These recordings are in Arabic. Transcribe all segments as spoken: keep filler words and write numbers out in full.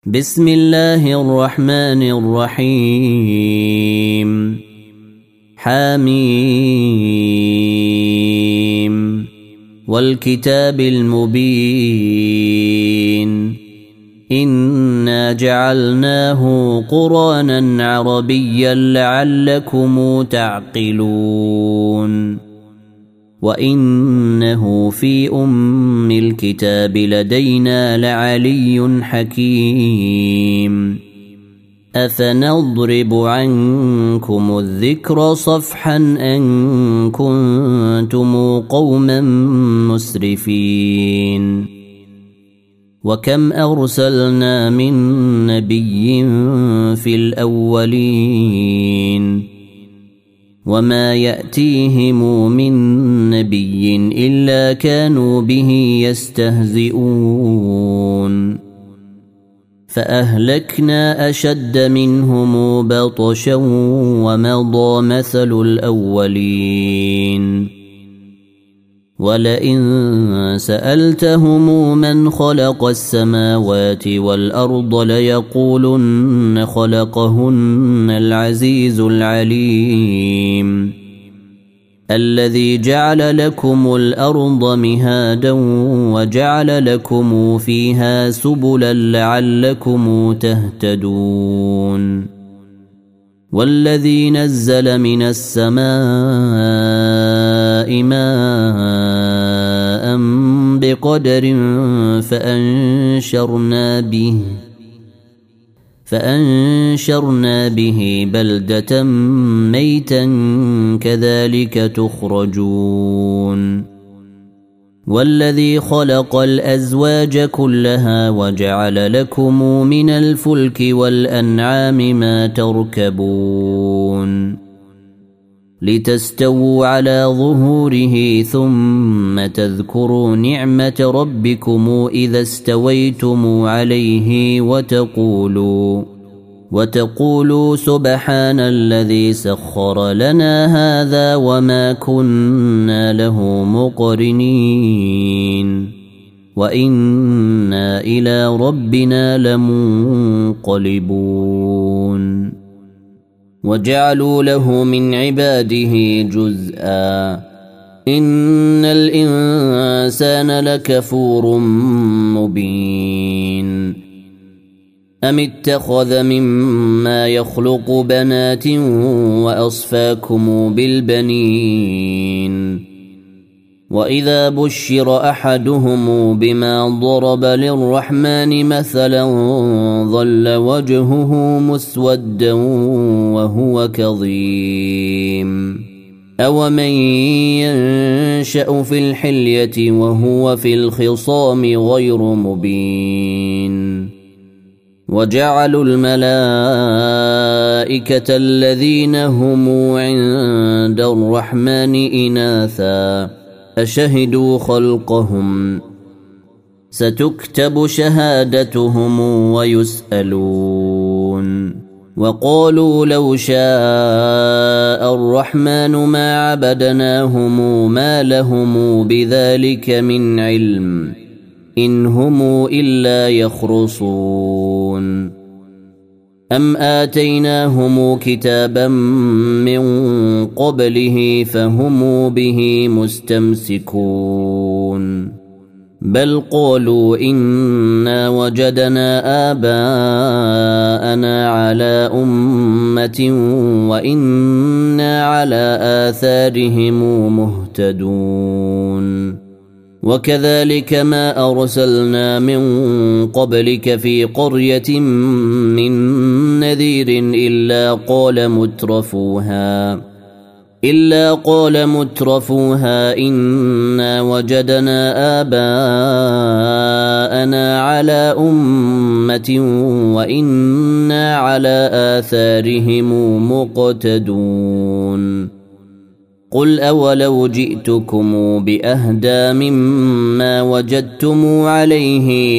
بسم الله الرحمن الرحيم حميم والكتاب المبين إنا جعلناه قرآنا عربيا لعلكم تعقلون وإنه في أم الكتاب لدينا لعلي حكيم أفنضرب عنكم الذكر صفحا أن كنتم قوما مسرفين وكم أرسلنا من نبي في الأولين وما يأتيهم من نبي إلا كانوا به يستهزئون فأهلكنا أشد منهم بطشا ومضى مثل الأولين ولئن سألتهم من خلق السماوات والأرض ليقولن خلقهن العزيز العليم الذي جعل لكم الأرض مهادا وجعل لكم فيها سبلا لعلكم تهتدون والذي نزل من السماء ماء بقدر فأنشرنا به فأنشرنا به بلدة ميتا كذلك تخرجون والذي خلق الأزواج كلها وجعل لكم من الفلك والأنعام ما تركبون لتستووا على ظهوره ثم تذكروا نعمة ربكم إذا استويتم عليه وتقولوا وتقولوا سبحان الذي سخر لنا هذا وما كنا له مقرنين وإنا إلى ربنا لمنقلبون وجعلوا له من عباده جزءا إن الإنسان لكفور مبين أم اتخذ مما يخلق بنات وأصفاكم بالبنين وإذا بشر أحدهم بما ضرب للرحمن مثلا ظل وجهه مسودا وهو كظيم أومن ينشأ في الحلية وهو في الخصام غير مبين وجعلوا الملائكة الذين هم عند الرحمن إناثا أشهدوا خلقهم ستكتب شهادتهم ويسألون وقالوا لو شاء الرحمن ما عبدناهم ما لهم بذلك من علم إن هم إلا يخرصون أم آتيناهم كتابا من قبله فهم به مستمسكون بل قالوا إنا وجدنا آباءنا على أمة وإنا على آثارهم مهتدون وكذلك ما أرسلنا من قبلك في قرية من نذير إلا قال مترفوها إلا قال مترفوها إنا وجدنا آباءنا على أمة وإنا على آثارهم مقتدون قل أولو جئتكم بأهدى مما وجدتم عليه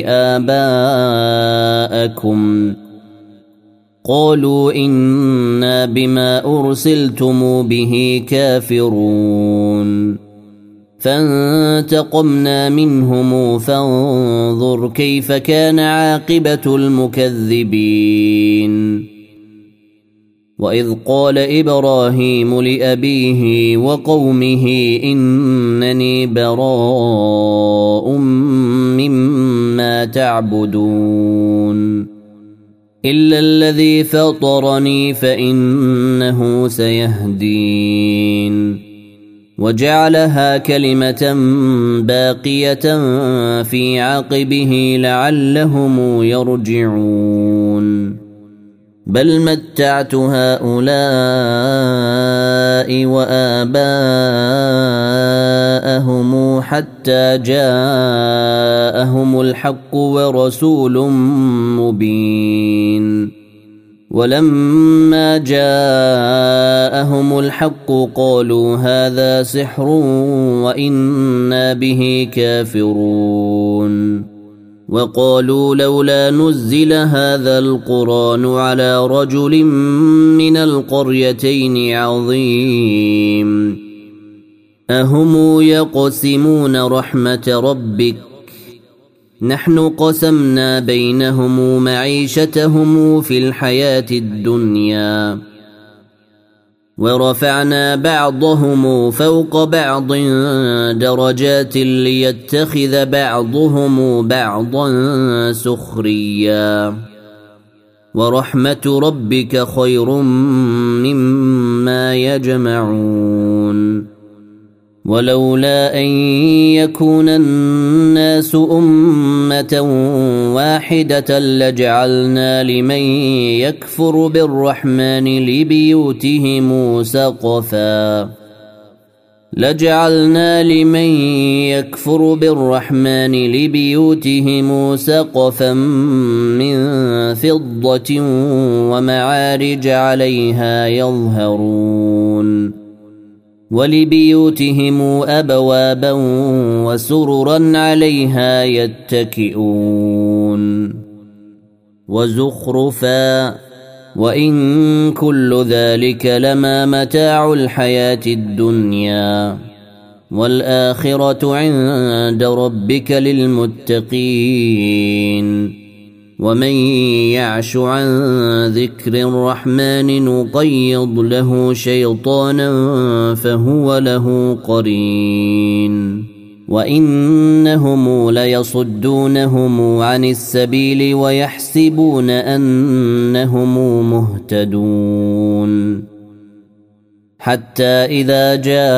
آباءكم قالوا إنا بما أرسلتم به كافرون فانتقمنا منهم فانظر كيف كان عاقبة المكذبين. وإذ قال إبراهيم لأبيه وقومه إنني براء مما تعبدون إلا الذي فطرني فإنه سيهدين. وجعلها كلمة باقية في عقبه لعلهم يرجعون. بل متعت هؤلاء وآباءهم حتى جاءهم الحق ورسول مبين. ولما جاءهم الحق قالوا هذا سحر وإنا به كافرون. وقالوا لولا نزل هذا القرآن على رجل من القريتين عظيم أهم يقسمون رحمة ربك نحن قسمنا بينهم معيشتهم في الحياة الدنيا ورفعنا بعضهم فوق بعض درجات ليتخذ بعضهم بعضا سخريا ورحمة ربك خير مما يجمعون. ولولا أن يكون الناس أمة واحدة لجعلنا لمن يكفر بالرحمن لبيوتهم سقفا لجعلنا لمن يكفر بالرحمن لبيوتهم سقفا من فضة ومعارج عليها يظهرون ولبيوتهم أبوابا وسررا عليها يتكئون وزخرفا وإن كل ذلك لما متاع الحياة الدنيا والآخرة عند ربك للمتقين. ومن يعش عن ذكر الرحمن نقيض له شيطانا فهو له قرين وإنهم ليصدونهم عن السبيل ويحسبون أنهم مهتدون حتى إذا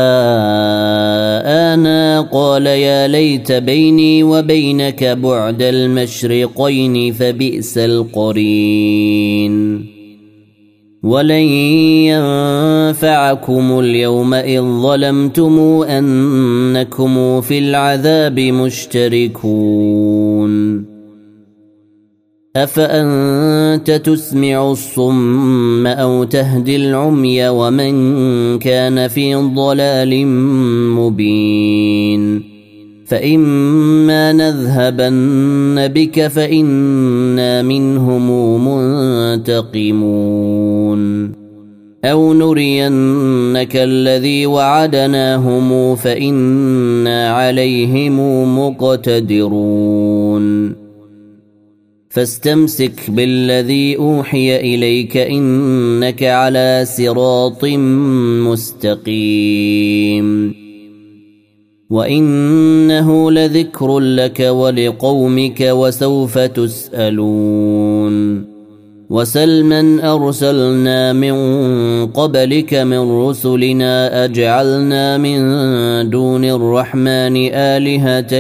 جاءنا قال يا ليت بيني وبينك بعد المشرقين فبئس القرين. ولن ينفعكم اليوم إذ ظلمتم أنكم في العذاب مشتركون. أفأنت تسمع الصم أو تهدي العمي ومن كان في ضلال مبين. فإما نذهبن بك فإنا منهم منتقمون أو نرينك الذي وعدناهم فإنا عليهم مقتدرون. فاستمسك بالذي أوحي إليك إنك على صراط مستقيم وإنه لذكر لك ولقومك وسوف تسألون. وسل من أرسلنا من قبلك من رسلنا أجعلنا من دون الرحمن آلهة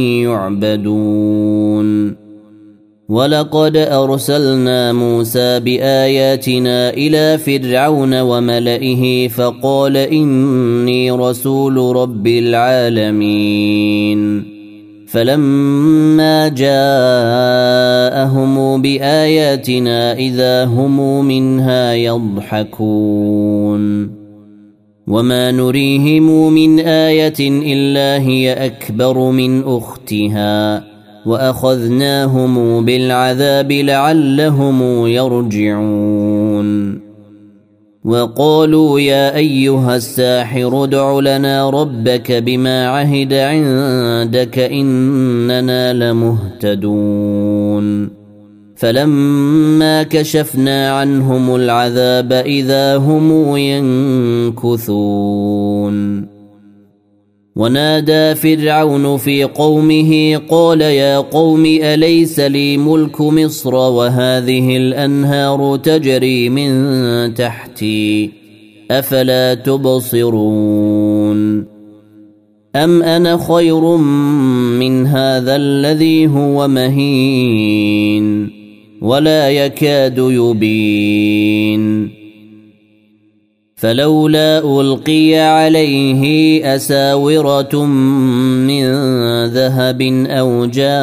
يعبدون. ولقد أرسلنا موسى بآياتنا إلى فرعون وملئه فقال إني رسول رب العالمين. فلما جاءهم بآياتنا إذا هم منها يضحكون. وما نريهم من آية إلا هي أكبر من أختها وأخذناهم بالعذاب لعلهم يرجعون. وقالوا يا أيها الساحر ادع لنا ربك بما عهد عندك إننا لمهتدون فلما كشفنا عنهم العذاب إذا هم ينكثون ونادى فرعون في قومه قال يا قوم أليس لي ملك مصر وهذه الأنهار تجري من تحتي أفلا تبصرون أم أنا خير من هذا الذي هو مهين ولا يكاد يبين فلولا ألقي عليه أساورة من ذهب أو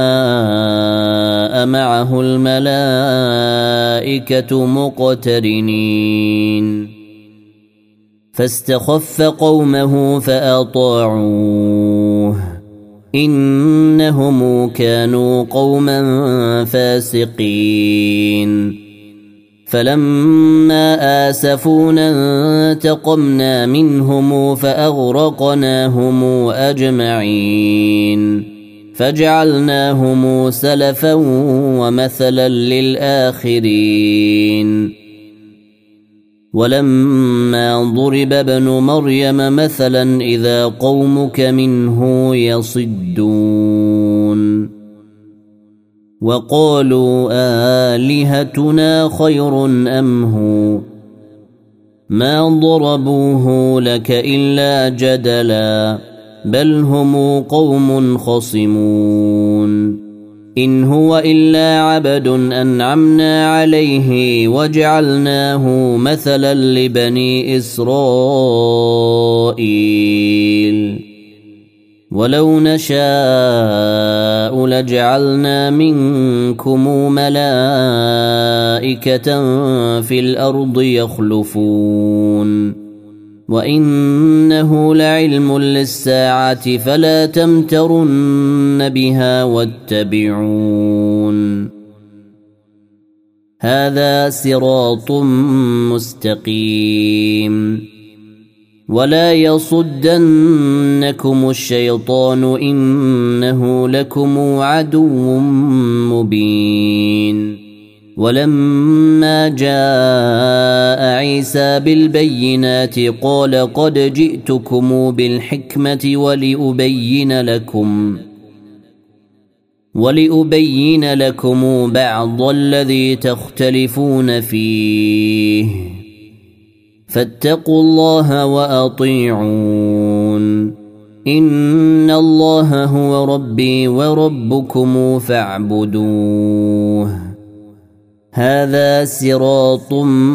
جاء معه الملائكة مقترنين فاستخف قومه فأطاعوه إنهم كانوا قوما فاسقين فلما آسفونا انتقمنا منهم فأغرقناهم أجمعين فجعلناهم سلفا ومثلا للآخرين ولما ضرب ابن مريم مثلا إذا قومك منه يصدون وقالوا آلهتنا خير أم هو ما ضربوه لك إلا جدلا بل هم قوم خصمون إن هو إلا عبد أنعمنا عليه وجعلناه مثلا لبني إسرائيل ولو نشاء لجعلنا منكم ملائكة في الأرض يخلفون وإنه لعلم للساعة فلا تمترن بها واتبعون هذا صراط مستقيم ولا يصدنكم الشيطان إنه لكم عدو مبين ولما جاء عيسى بالبينات قال قد جئتكم بالحكمة ولأبين لكم ولأبين لكم بعض الذي تختلفون فيه فاتقوا الله وأطيعون إن الله هو ربي وربكم فاعبدوه هذا صراط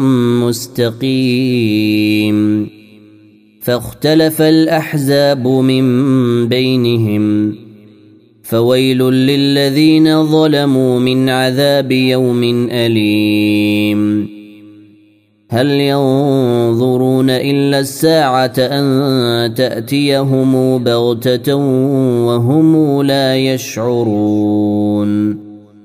مستقيم فاختلف الأحزاب من بينهم فويل للذين ظلموا من عذاب يوم أليم هل ينظرون إلا الساعة أن تأتيهم بغتة وهم لا يشعرون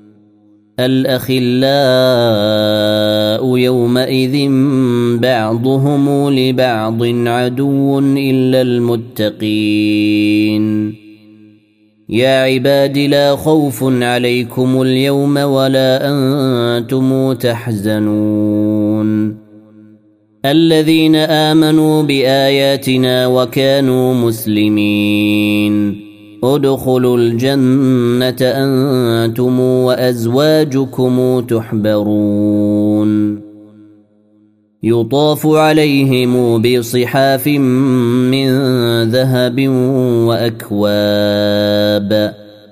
الأخلاء يومئذ بعضهم لبعض عدو إلا المتقين يا عباد لا خوف عليكم اليوم ولا أنتم تحزنون الذين آمنوا بآياتنا وكانوا مسلمين ادخلوا الجنة أنتم وأزواجكم تحبرون يطاف عليهم بصحاف من ذهب وأكواب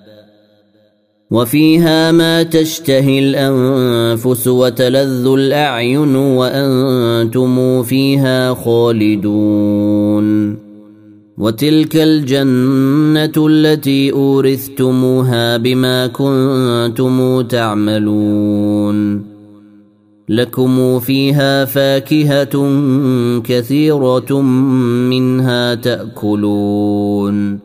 وفيها ما تشتهي الأنفس وتلذ الأعين وأنتم فيها خالدون وتلك الجنة التي أورثتموها بما كنتم تعملون لكم فيها فاكهة كثيرة منها تأكلون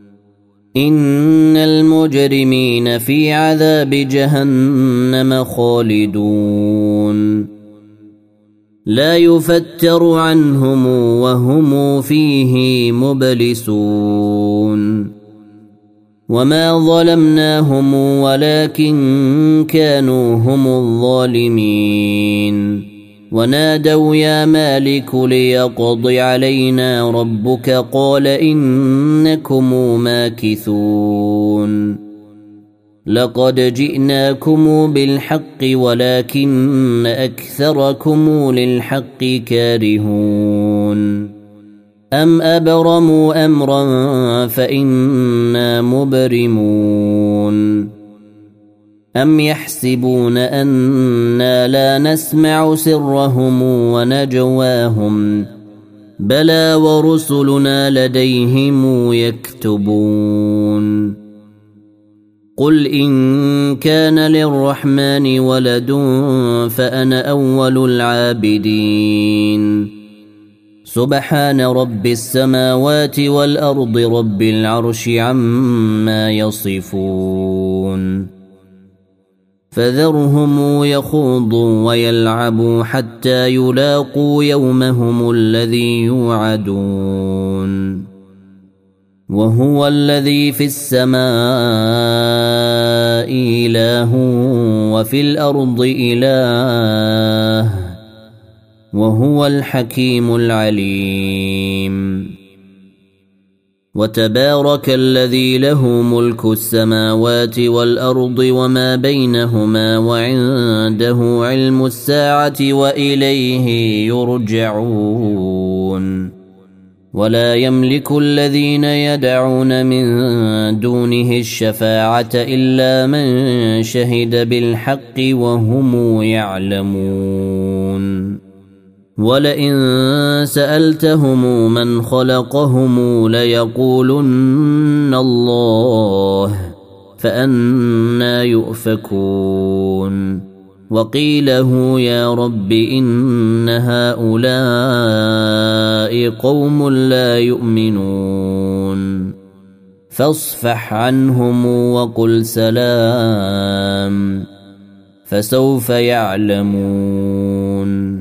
إن المجرمين في عذاب جهنم خالدون لا يفتر عنهم وهم فيه مبلسون وما ظلمناهم ولكن كانوا هم الظالمين ونادوا يا مالك ليقض علينا ربك قال إنكم ماكثون لقد جئناكم بالحق ولكن أكثركم للحق كارهون أم أبرموا أمرا فإنا مبرمون أم يحسبون أنا لا نسمع سرهم ونجواهم بلى ورسلنا لديهم يكتبون قل إن كان للرحمن ولد فأنا أول العابدين سبحان رب السماوات والأرض رب العرش عما يصفون فذرهم يخوضوا ويلعبوا حتى يلاقوا يومهم الذي يوعدون وهو الذي في السماء إله وفي الأرض إله وهو الحكيم العليم وتبارك الذي له ملك السماوات والأرض وما بينهما وعنده علم الساعة وإليه يرجعون ولا يملك الذين يدعون من دونه الشفاعة إلا من شهد بالحق وهم يعلمون ولئن سألتهم من خلقهم ليقولن الله فأنى يؤفكون وقيله يا رب إن هؤلاء قوم لا يؤمنون فاصفح عنهم وقل سلام فسوف يعلمون